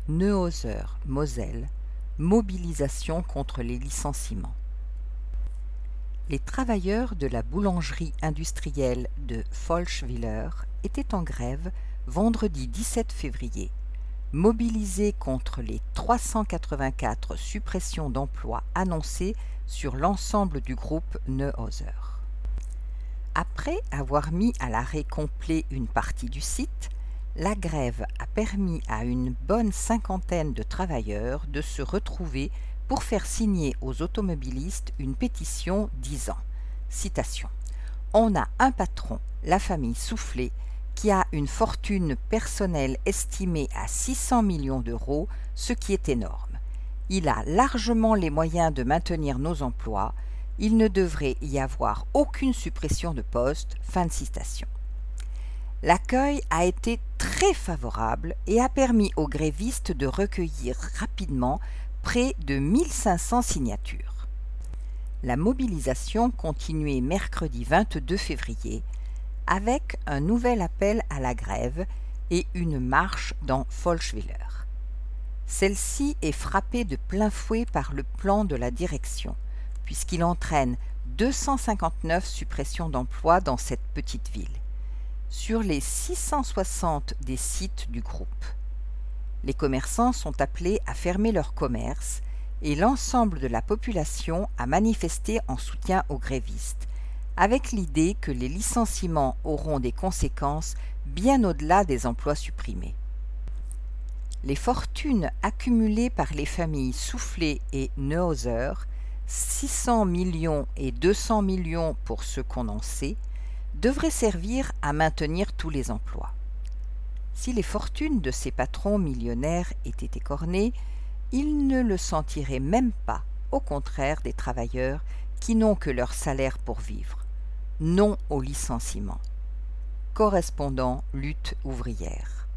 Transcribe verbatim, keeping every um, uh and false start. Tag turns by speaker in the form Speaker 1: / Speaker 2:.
Speaker 1: Neuhauser-Moselle, mobilisation contre les licenciements. Les travailleurs de la boulangerie industrielle de Folschwiller étaient en grève vendredi dix-sept février, mobilisés contre les trois cent quatre-vingt-quatre suppressions d'emplois annoncées sur l'ensemble du groupe Neuhauser. Après avoir mis à l'arrêt complet une partie du site, la grève a permis à une bonne cinquantaine de travailleurs de se retrouver pour faire signer aux automobilistes une pétition disant, citation, « On a un patron, la famille Soufflet, qui a une fortune personnelle estimée à six cents millions d'euros, ce qui est énorme. Il a largement les moyens de maintenir nos emplois. Il ne devrait y avoir aucune suppression de postes. » Fin de citation. L'accueil a été très favorable et a permis aux grévistes de recueillir rapidement près de mille cinq cents signatures. La mobilisation continuait mercredi vingt-deux février avec un nouvel appel à la grève et une marche dans Folschwiller. Celle-ci est frappée de plein fouet par le plan de la direction, puisqu'il entraîne deux cent cinquante-neuf suppressions d'emplois dans cette petite ville, sur les six cent soixante des sites du groupe. Les commerçants sont appelés à fermer leurs commerces et l'ensemble de la population a manifesté en soutien aux grévistes, avec l'idée que les licenciements auront des conséquences bien au-delà des emplois supprimés. Les fortunes accumulées par les familles Soufflet et Neuhauser, six cents millions et deux cents millions pour ceux qu'on en sait, devraient servir à maintenir tous les emplois. Si les fortunes de ces patrons millionnaires étaient écornées, ils ne le sentiraient même pas, au contraire des travailleurs qui n'ont que leur salaire pour vivre. Non au licenciement. Correspondant lutte ouvrière.